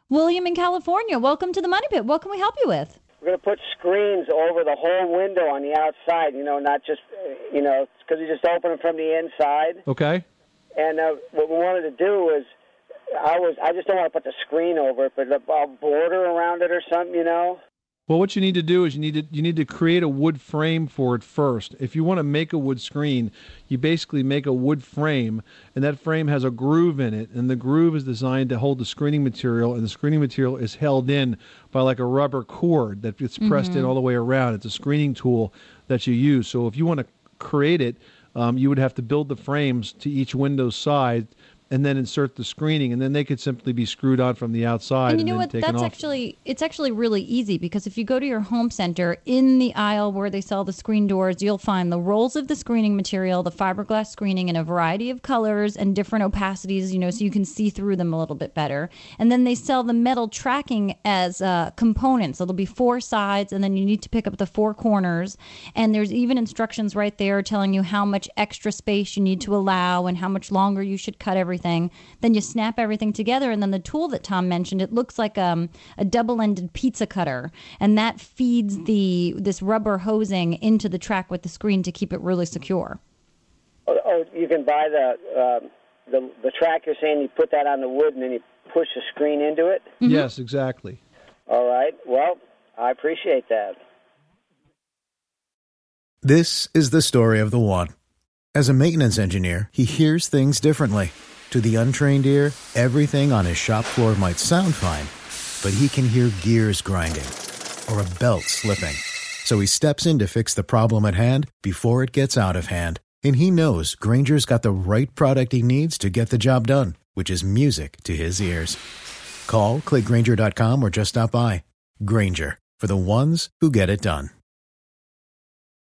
William in California, welcome to the Money Pit. What can we help you with? We're going to put screens over the whole window on the outside, not just, because you just open them from the inside. Okay. And what we wanted to do was, I just don't want to put the screen over it, but a border around it or something, Well, what you need to do is you need to create a wood frame for it first. If you want to make a wood screen, you basically make a wood frame, and that frame has a groove in it, and the groove is designed to hold the screening material, and the screening material is held in by like a rubber cord that gets pressed in all the way around. It's a screening tool that you use. So if you want to create it, you would have to build the frames to each window's side, and then insert the screening, and then they could simply be screwed on from the outside. And you know what? It's actually really easy, because if you go to your home center, in the aisle where they sell the screen doors, you'll find the rolls of the screening material, the fiberglass screening in a variety of colors and different opacities, so you can see through them a little bit better. And then they sell the metal tracking as components. So there'll be 4 sides, and then you need to pick up the 4 corners. And there's even instructions right there telling you how much extra space you need to allow and how much longer you should cut everything. Then you snap everything together, and then the tool that Tom mentioned, it looks like a double-ended pizza cutter, and that feeds this rubber hosing into the track with the screen to keep it really secure. Oh, you can buy the track. You're saying you put that on the wood and then you push the screen into it? Mm-hmm. Yes, exactly. All right. Well, I appreciate that. This is the story of the one. As a maintenance engineer, he hears things differently. To the untrained ear, everything on his shop floor might sound fine, but he can hear gears grinding or a belt slipping. So he steps in to fix the problem at hand before it gets out of hand. And he knows Grainger's got the right product he needs to get the job done, which is music to his ears. Call, click Grainger.com, or just stop by. Grainger, for the ones who get it done.